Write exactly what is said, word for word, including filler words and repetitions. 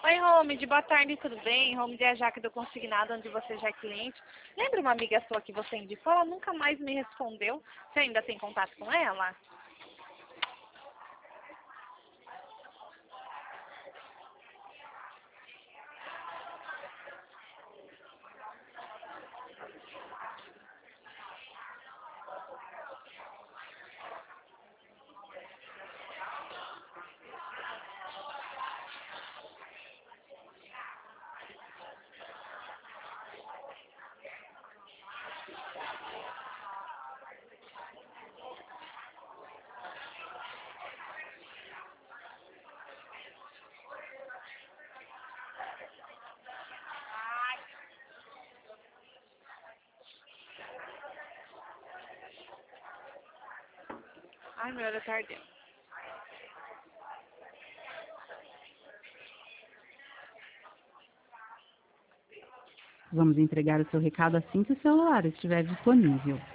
Oi, Home, de boa tarde, tudo bem? Home de a Jaque do Consignado, onde você já é cliente. Lembra uma amiga sua que você indicou? Ela nunca mais me respondeu. Você ainda tem contato com ela? Ai, meu olho tá ardendo. Vamos entregar o seu recado assim que o celular estiver disponível.